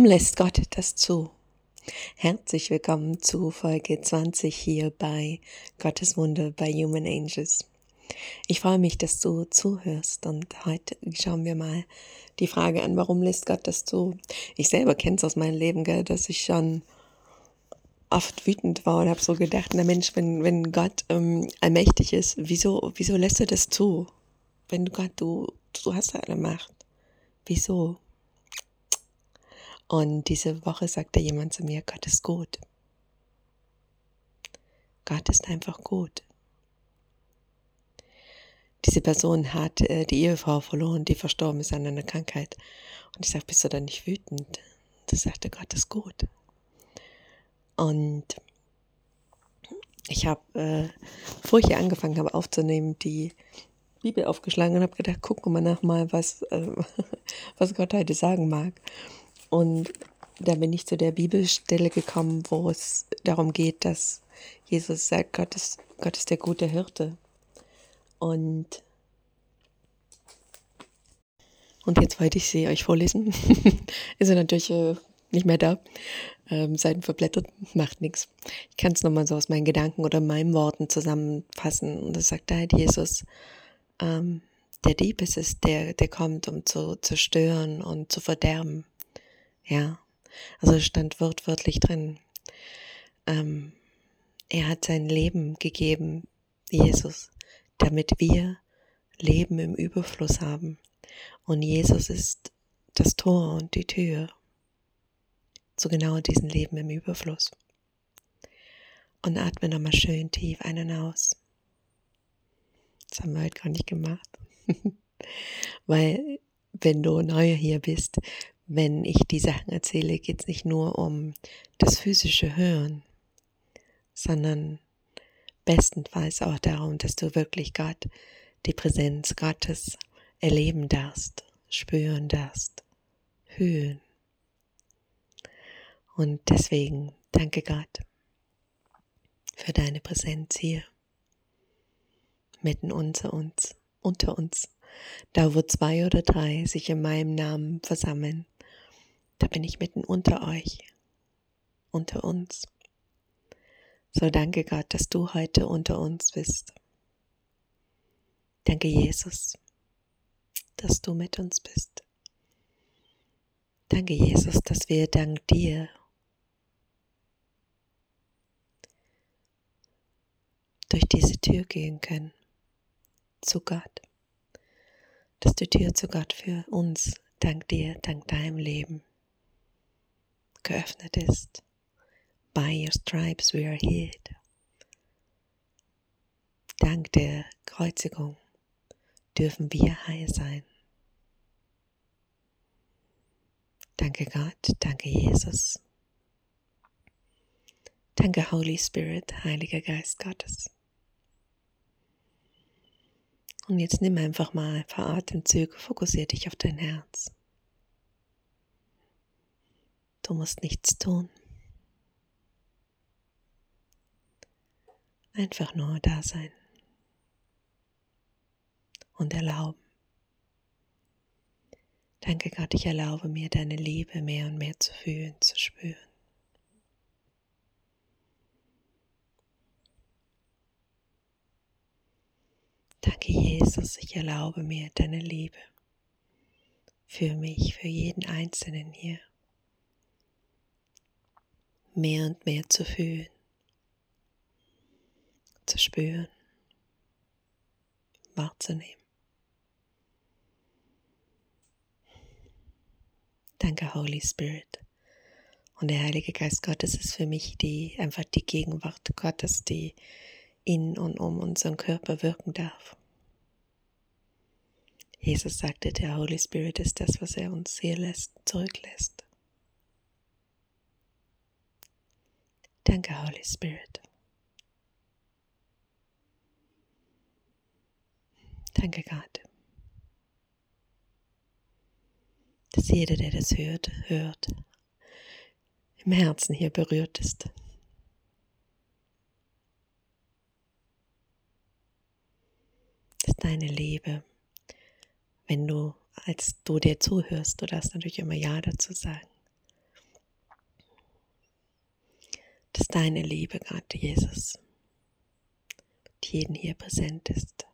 Warum lässt Gott das zu? Herzlich willkommen zu Folge 20 hier bei Gottes Wunder bei Human Angels. Ich freue mich, dass du zuhörst und heute schauen wir mal die Frage an, warum lässt Gott das zu? Ich selber kenne es aus meinem Leben, dass ich schon oft wütend war und habe so gedacht, na Mensch, wenn Gott allmächtig ist, wieso lässt er das zu? Wenn du hast ja alle Macht. Wieso? Und diese Woche sagte jemand zu mir, Gott ist gut. Gott ist einfach gut. Diese Person hat die Ehefrau verloren, die verstorben ist an einer Krankheit. Und ich sagte, bist du dann nicht wütend? Sie sagte, Gott ist gut. Und ich habe, bevor ich hier angefangen habe aufzunehmen, die Bibel aufgeschlagen und habe gedacht, gucken wir nach mal, was Gott heute sagen mag. Und da bin ich zu der Bibelstelle gekommen, wo es darum geht, dass Jesus sagt, Gott ist der gute Hirte. Und jetzt wollte ich sie euch vorlesen. Ist er natürlich nicht mehr da. Seiten verblättert, macht nichts. Ich kann es nochmal so aus meinen Gedanken oder meinen Worten zusammenfassen. Und das sagt halt Jesus, der Dieb ist es, der kommt, um zu zerstören und zu verderben. Ja, also es stand wortwörtlich drin. Er hat sein Leben gegeben, Jesus, damit wir Leben im Überfluss haben. Und Jesus ist das Tor und die Tür zu genau diesem Leben im Überfluss. Und atme nochmal schön tief ein und aus. Das haben wir heute gar nicht gemacht. Weil, wenn du neu hier bist, wenn ich die Sachen erzähle, geht es nicht nur um das physische Hören, sondern bestenfalls auch darum, dass du wirklich Gott, die Präsenz Gottes erleben darfst, spüren darfst, fühlen. Und deswegen danke Gott für deine Präsenz hier, mitten unter uns, da wo 2 oder 3 sich in meinem Namen versammeln, da bin ich mitten unter euch, unter uns. So danke Gott, dass du heute unter uns bist. Danke Jesus, dass du mit uns bist. Danke Jesus, dass wir dank dir durch diese Tür gehen können, zu Gott. Dass die Tür zu Gott für uns, dank dir, dank deinem Leben, geöffnet ist. By your stripes we are healed. Dank der Kreuzigung dürfen wir heil sein. Danke Gott, danke Jesus. Danke Holy Spirit, Heiliger Geist Gottes. Und jetzt nimm einfach mal ein paar Atemzüge, fokussiere dich auf dein Herz. Du musst nichts tun. Einfach nur da sein und erlauben. Danke Gott, ich erlaube mir deine Liebe mehr und mehr zu fühlen, zu spüren. Danke Jesus, ich erlaube mir deine Liebe für mich, für jeden Einzelnen hier, mehr und mehr zu fühlen, zu spüren, wahrzunehmen. Danke Holy Spirit. Und der Heilige Geist Gottes ist für mich einfach die Gegenwart Gottes, die in und um unseren Körper wirken darf. Jesus sagte, der Holy Spirit ist das, was er uns hier zurücklässt. Danke Holy Spirit. Danke Gott. Dass jeder, der das hört, im Herzen hier berührt ist. Dass deine Liebe, als du dir zuhörst, du darfst natürlich immer Ja dazu sagen, deine Liebe, Gott, Jesus, die jeden hier präsent ist.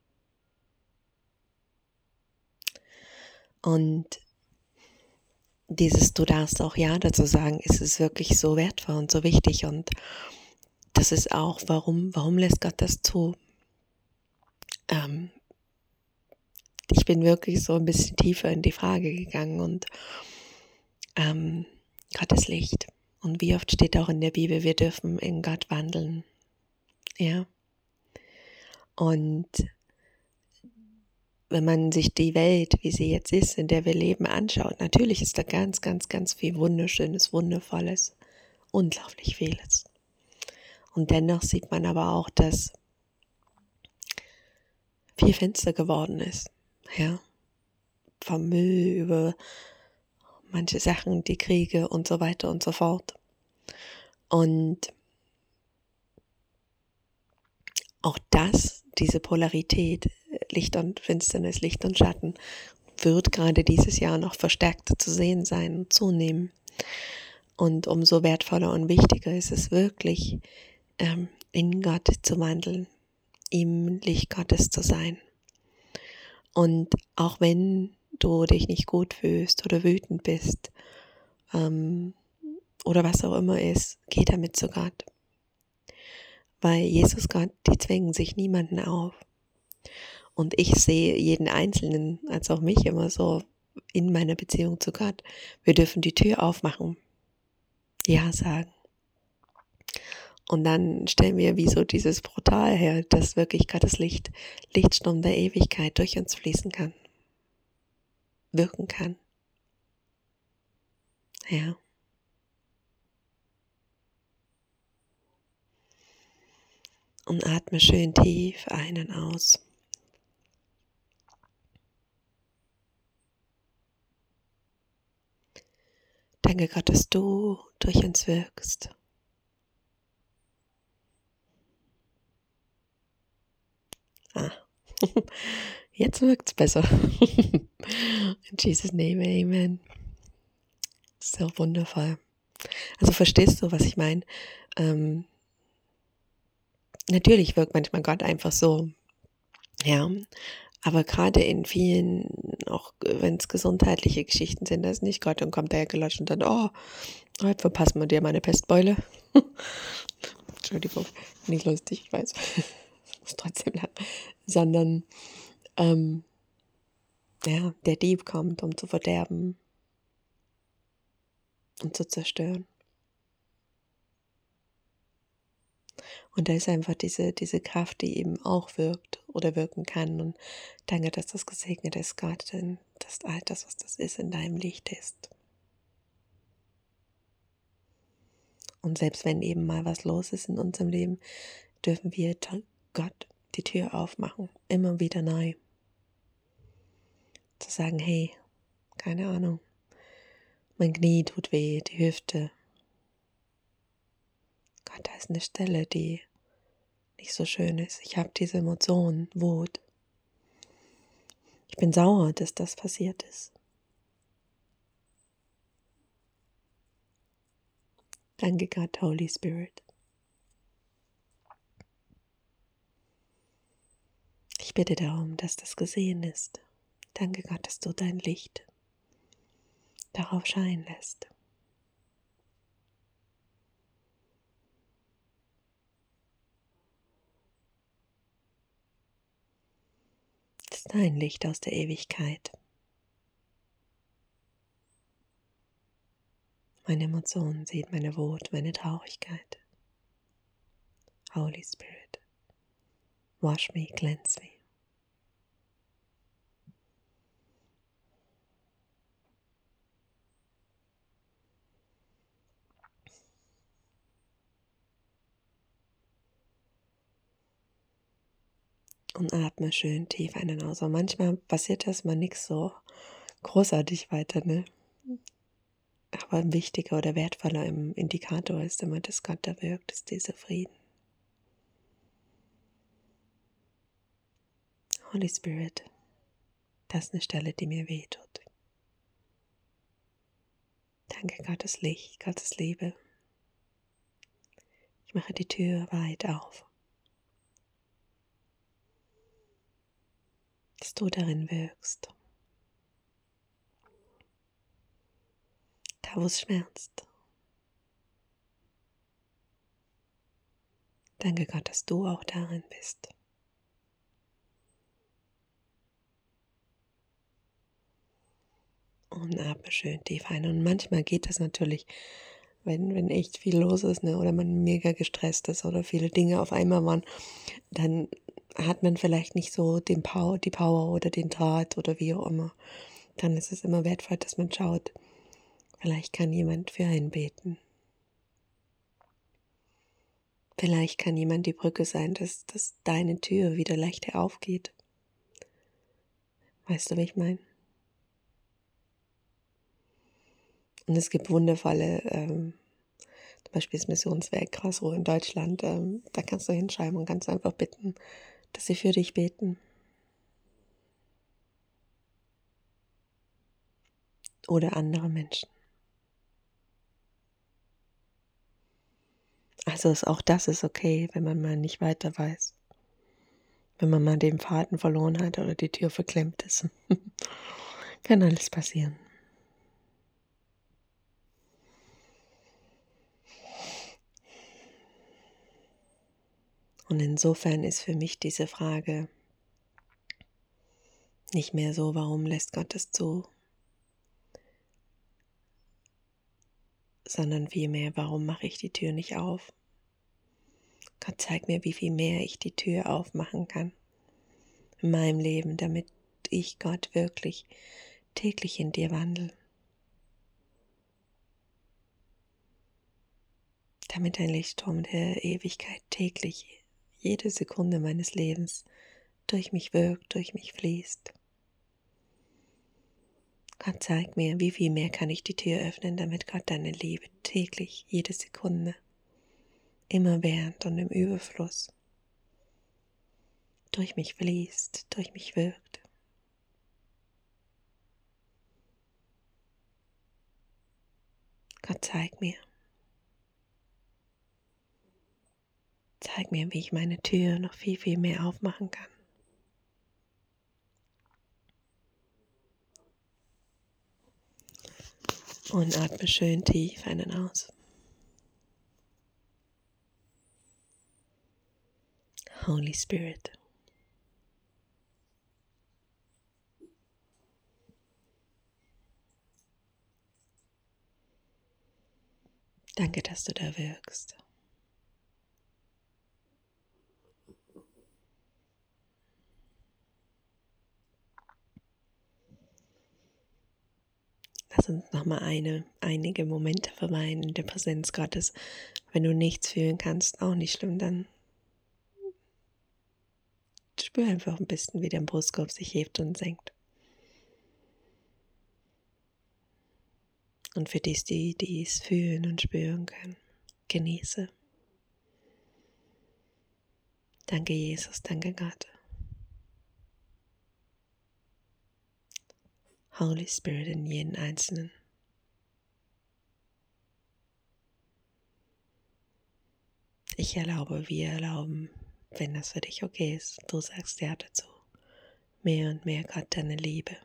Und du darfst auch Ja dazu sagen, ist es wirklich so wertvoll und so wichtig. Und das ist auch, warum lässt Gott das zu? Ich bin wirklich so ein bisschen tiefer in die Frage gegangen und Gott ist Licht. Und wie oft steht auch in der Bibel, wir dürfen in Gott wandeln. Ja. Und wenn man sich die Welt, wie sie jetzt ist, in der wir leben, anschaut, natürlich ist da ganz, ganz, ganz viel Wunderschönes, Wundervolles, unglaublich vieles. Und dennoch sieht man aber auch, dass viel finster geworden ist. Ja. Vom Müll über manche Sachen, die Kriege und so weiter und so fort. Und auch diese Polarität, Licht und Finsternis, Licht und Schatten, wird gerade dieses Jahr noch verstärkt zu sehen sein und zunehmen. Und umso wertvoller und wichtiger ist es wirklich, in Gott zu wandeln, im Licht Gottes zu sein. Und auch wenn du dich nicht gut fühlst oder wütend bist, oder was auch immer ist, geh damit zu Gott. Weil Jesus, Gott, die zwingen sich niemanden auf. Und ich sehe jeden Einzelnen, als auch mich immer so in meiner Beziehung zu Gott. Wir dürfen die Tür aufmachen, Ja sagen. Und dann stellen wir wie so dieses Portal her, dass wirklich Gottes Lichtstrom der Ewigkeit durch uns fließen kann, wirken kann. Ja. Und atme schön tief ein und aus. Danke Gott, dass du durch uns wirkst. Jetzt wirkt's besser. In Jesus' name, amen. So wundervoll. Also verstehst du, was ich meine? Natürlich wirkt manchmal Gott einfach so, ja, aber gerade in vielen, auch wenn es gesundheitliche Geschichten sind, da ist nicht Gott und kommt daher gelotscht und dann, heute verpassen wir dir meine Pestbeule. Entschuldigung, nicht lustig, ich weiß, muss trotzdem lachen, sondern, der Dieb kommt, um zu verderben und zu zerstören. Und da ist einfach diese Kraft, die eben auch wirkt oder wirken kann. Und danke, dass das gesegnet ist, Gott, denn dass all das, was das ist, in deinem Licht ist. Und selbst wenn eben mal was los ist in unserem Leben, dürfen wir Gott die Tür aufmachen, immer wieder neu. Zu sagen, hey, keine Ahnung, mein Knie tut weh, die Hüfte. Gott, da ist eine Stelle, die nicht so schön ist. Ich habe diese Emotion, Wut. Ich bin sauer, dass das passiert ist. Danke Gott, Holy Spirit. Ich bitte darum, dass das gesehen ist. Danke Gott, dass du dein Licht darauf scheinen lässt. Das ist dein Licht aus der Ewigkeit. Meine Emotionen sehen, meine Wut, meine Traurigkeit. Holy Spirit, wash me, cleanse me. Und atme schön tief ein und aus. Und manchmal passiert erstmal nichts so großartig weiter, ne? Aber ein wichtiger oder wertvoller Indikator ist immer, dass Gott da wirkt, ist dieser Frieden. Holy Spirit, das ist eine Stelle, die mir wehtut. Danke, Gottes Licht, Gottes Liebe. Ich mache die Tür weit auf, dass du darin wirkst, da wo es schmerzt. Danke Gott, dass du auch darin bist. Und atme schön tief ein. Und manchmal geht das natürlich, wenn echt viel los ist, ne, oder man mega gestresst ist oder viele Dinge auf einmal waren, dann hat man vielleicht nicht so die Power oder den Draht oder wie auch immer. Dann ist es immer wertvoll, dass man schaut, vielleicht kann jemand für einen beten. Vielleicht kann jemand die Brücke sein, dass deine Tür wieder leichter aufgeht. Weißt du, wie ich meine? Und es gibt wundervolle, zum Beispiel das Missionswerk Karlsruhe in Deutschland, da kannst du hinschreiben und kannst einfach bitten, dass sie für dich beten. Oder andere Menschen. Also auch das ist okay, wenn man mal nicht weiter weiß. Wenn man mal den Faden verloren hat oder die Tür verklemmt ist. Kann alles passieren. Und insofern ist für mich diese Frage nicht mehr so, warum lässt Gott es zu, sondern vielmehr, warum mache ich die Tür nicht auf? Gott zeigt mir, wie viel mehr ich die Tür aufmachen kann in meinem Leben, damit ich Gott wirklich täglich in dir wandle. Damit ein Lichtstrom der Ewigkeit täglich, jede Sekunde meines Lebens durch mich wirkt, durch mich fließt. Gott zeigt mir, wie viel mehr kann ich die Tür öffnen, damit Gott deine Liebe täglich, jede Sekunde, immerwährend und im Überfluss durch mich fließt, durch mich wirkt. Gott zeig mir, wie ich meine Tür noch viel, viel mehr aufmachen kann. Und atme schön tief ein und aus. Holy Spirit. Danke, dass du da wirkst. Lass uns nochmal einige Momente verweilen in der Präsenz Gottes. Wenn du nichts fühlen kannst, auch nicht schlimm, dann spür einfach ein bisschen, wie dein Brustkorb sich hebt und senkt. Und für die es fühlen und spüren können, genieße. Danke Jesus, danke Gott. Holy Spirit in jeden Einzelnen. Ich erlaube, wir erlauben, wenn das für dich okay ist. Du sagst ja dazu. Mehr und mehr Gott, deine Liebe.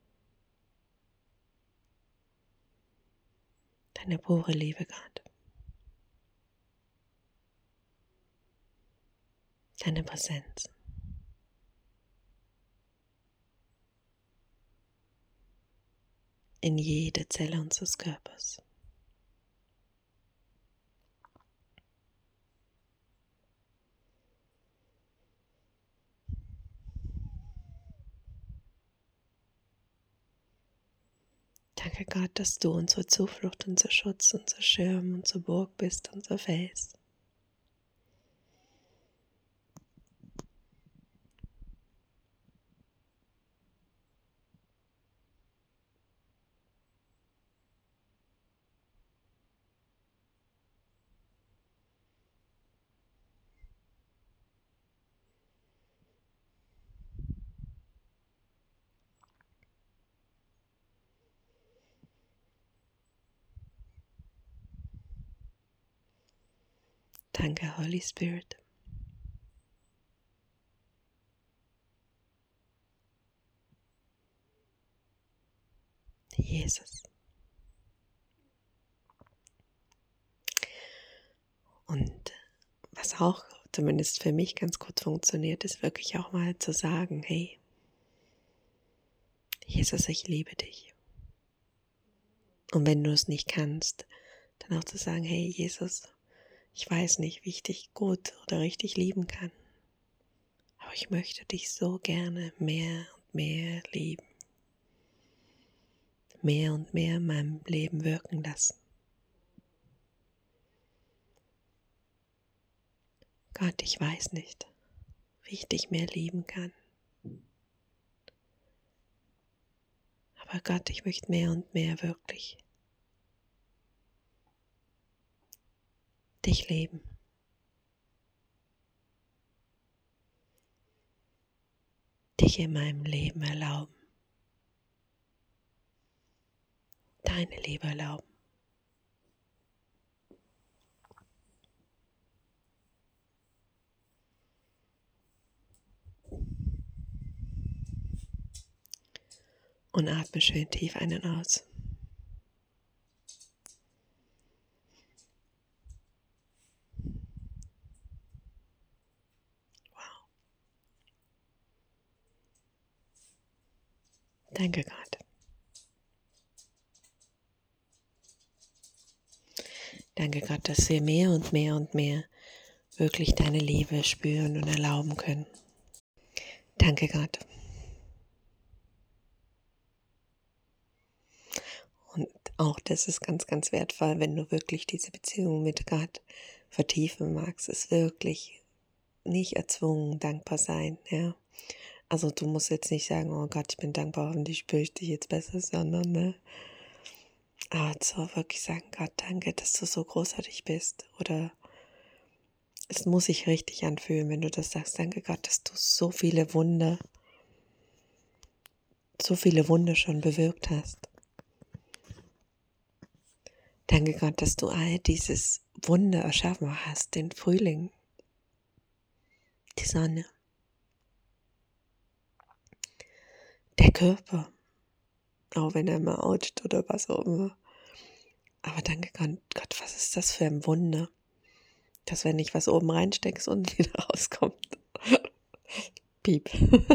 Deine pure Liebe, Gott. Deine Präsenz. In jede Zelle unseres Körpers. Danke Gott, dass du unsere Zuflucht, unser Schutz, unser Schirm, unsere Burg bist, unser Fels. Danke, Holy Spirit. Jesus. Und was auch zumindest für mich ganz gut funktioniert, ist wirklich auch mal zu sagen, hey, Jesus, ich liebe dich. Und wenn du es nicht kannst, dann auch zu sagen, hey Jesus, ich weiß nicht, wie ich dich gut oder richtig lieben kann, aber ich möchte dich so gerne mehr und mehr lieben, mehr und mehr in meinem Leben wirken lassen. Gott, ich weiß nicht, wie ich dich mehr lieben kann. Aber Gott, ich möchte mehr und mehr wirklich dich lieben. Dich in meinem Leben erlauben. Deine Liebe erlauben. Und atme schön tief ein und aus. Wow. Danke Gott. Danke Gott, dass wir mehr und mehr und mehr wirklich deine Liebe spüren und erlauben können. Danke Gott. Und auch das ist ganz, ganz wertvoll, wenn du wirklich diese Beziehung mit Gott vertiefen magst, ist wirklich nicht erzwungen dankbar sein, ja. Also du musst jetzt nicht sagen, oh Gott, ich bin dankbar, hoffentlich spüre ich dich jetzt besser, sondern ne, aber so wirklich sagen, Gott, danke, dass du so großartig bist. Oder es muss sich richtig anfühlen, wenn du das sagst, danke Gott, dass du so viele Wunder schon bewirkt hast. Danke Gott, dass du all dieses Wunder erschaffen hast, den Frühling, die Sonne, der Körper, auch wenn er mal outscht oder was auch immer. Aber danke Gott, was ist das für ein Wunder, dass wenn ich was oben reinsteckst und wieder rauskommt. Piep.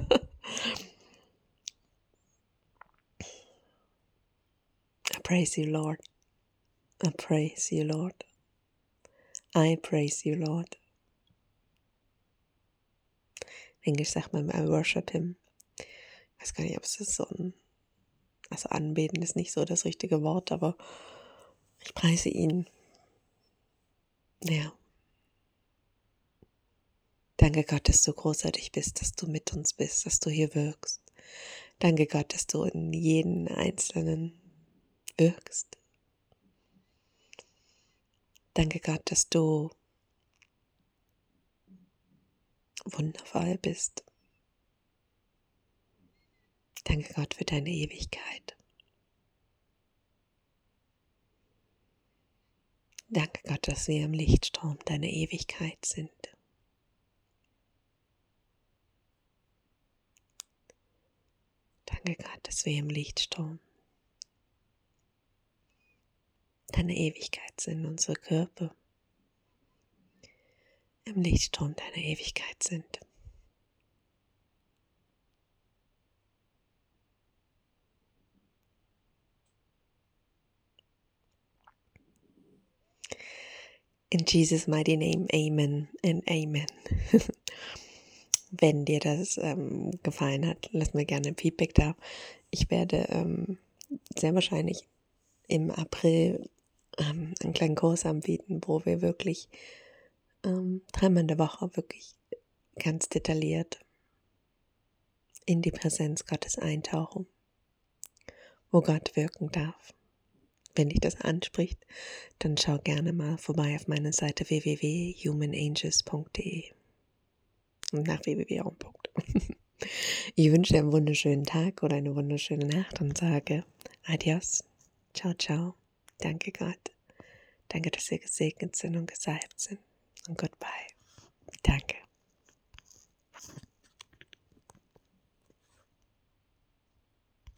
I praise you, Lord. I praise you, Lord. I praise you, Lord. In Englisch sagt man, I worship him. Ich weiß gar nicht, ob es so ein, also anbeten ist nicht so das richtige Wort, aber ich preise ihn. Ja. Danke Gott, dass du großartig bist, dass du mit uns bist, dass du hier wirkst. Danke Gott, dass du in jeden Einzelnen wirkst. Danke Gott, dass du wundervoll bist. Danke Gott für deine Ewigkeit. Danke Gott, dass wir im Lichtstrom deiner Ewigkeit sind. Danke Gott, dass wir im Lichtstrom deiner Ewigkeit sind, unsere Körper im Lichtstrom deiner Ewigkeit sind. In Jesus' mighty name, Amen and Amen. Wenn dir das gefallen hat, lass mir gerne ein Feedback da. Ich werde sehr wahrscheinlich im April einen kleinen Kurs anbieten, wo wir wirklich 3-mal in der Woche wirklich ganz detailliert in die Präsenz Gottes eintauchen, wo Gott wirken darf. Wenn dich das anspricht, dann schau gerne mal vorbei auf meiner Seite www.humanangels.de und nach www auch ein Punkt. Ich wünsche dir einen wunderschönen Tag oder eine wunderschöne Nacht und sage Adios, ciao, ciao, danke Gott, danke, dass wir gesegnet sind und gesalbt sind. und goodbye. Danke.